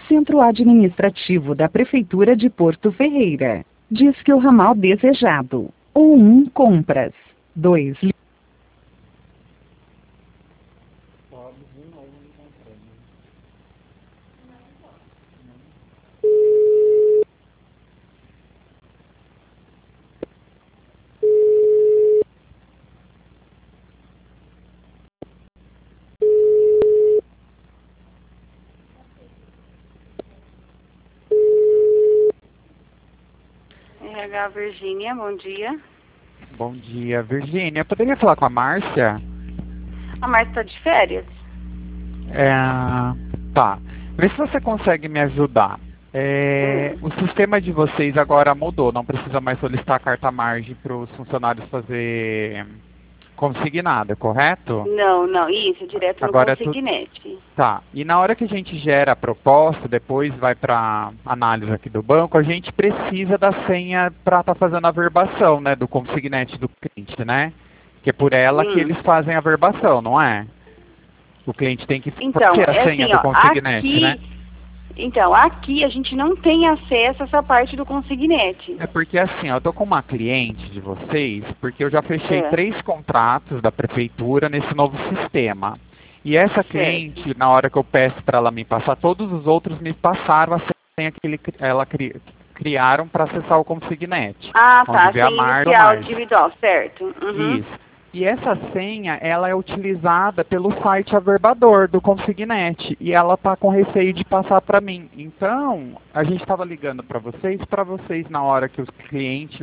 Centro Administrativo da Prefeitura de Porto Ferreira. Diz que o ramal desejado. Ou 1 compras. 2 RH Virgínia, bom dia. Bom dia, Virgínia. Poderia falar com a Márcia? A Márcia está de férias? Tá. Vê se você consegue me ajudar. O sistema de vocês agora mudou. Não precisa mais solicitar carta margem para os funcionários fazer consignada, correto? Não, isso, direto no Agora consignete. Tá. E na hora que a gente gera a proposta, depois vai para análise aqui do banco, a gente precisa da senha para estar fazendo a verbação, né, do consignete do cliente, né? Que é por ela que eles fazem a verbação, não é? O cliente tem que ter a senha do consignete, né? Então, aqui a gente não tem acesso a essa parte do consignete. É porque assim, eu tô com uma cliente de vocês, porque eu já fechei 3 contratos da prefeitura nesse novo sistema. E essa cliente, na hora que eu peço para ela me passar, todos os outros me passaram a senha que ela criaram para acessar o consignete. Ah, tá, senha inicial individual, certo. Uhum. Isso. E essa senha, ela é utilizada pelo site averbador do consignete e ela está com receio de passar para mim. Então, a gente estava ligando para vocês, na hora que os clientes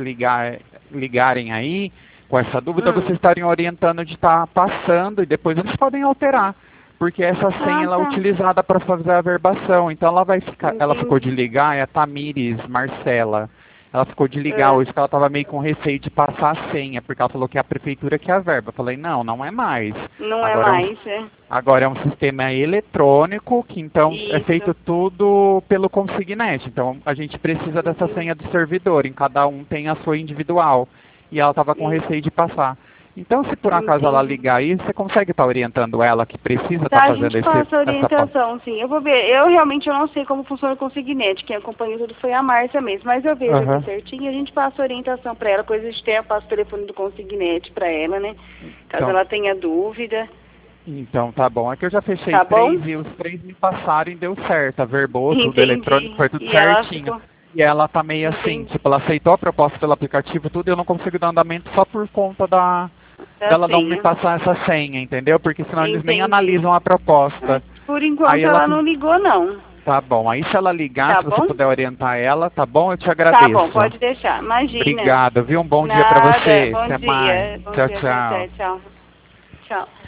ligarem aí com essa dúvida, vocês estarem orientando de estar passando e depois eles podem alterar. Porque essa senha ela é utilizada para fazer a verbação. Então ela vai ficar, ela ficou de ligar, é a Tamires Marcela. Ela ficou de ligar hoje, porque ela estava meio com receio de passar a senha, porque ela falou que é a prefeitura que é a verba. Eu falei, não é mais. Não é mais, Agora é um sistema eletrônico, que então é feito tudo pelo consignete. Então a gente precisa dessa senha do servidor, em cada um tem a sua individual. E ela estava com receio de passar. Então, se por acaso ela ligar aí, você consegue estar orientando ela que precisa estar fazendo esse... A gente passa orientação, sim. Eu vou ver. Eu realmente não sei como funciona o consignete. Quem acompanhou tudo foi a Márcia mesmo. Mas eu vejo aqui certinho e a gente passa orientação para ela. Coisa de tempo, passa o telefone do consignete para ela, né? Caso ela tenha dúvida. Então, tá bom. É que eu já fechei 3 e os 3 me passaram e deu certo. Verbou, tudo eletrônico, foi tudo certinho. E ela tá meio assim, tipo, ela aceitou a proposta pelo aplicativo tudo e eu não consigo dar andamento só por conta dela não me passar essa senha, entendeu? Porque senão eles nem analisam a proposta. Por enquanto ela não ligou, não. Tá bom. Aí se ela ligar, se você puder orientar ela, tá bom? Eu te agradeço. Tá bom, pode deixar. Imagina. Obrigado, viu? Um bom dia pra você. Bom Até dia. mais. Bom Tchau, dia, tchau. Tchau.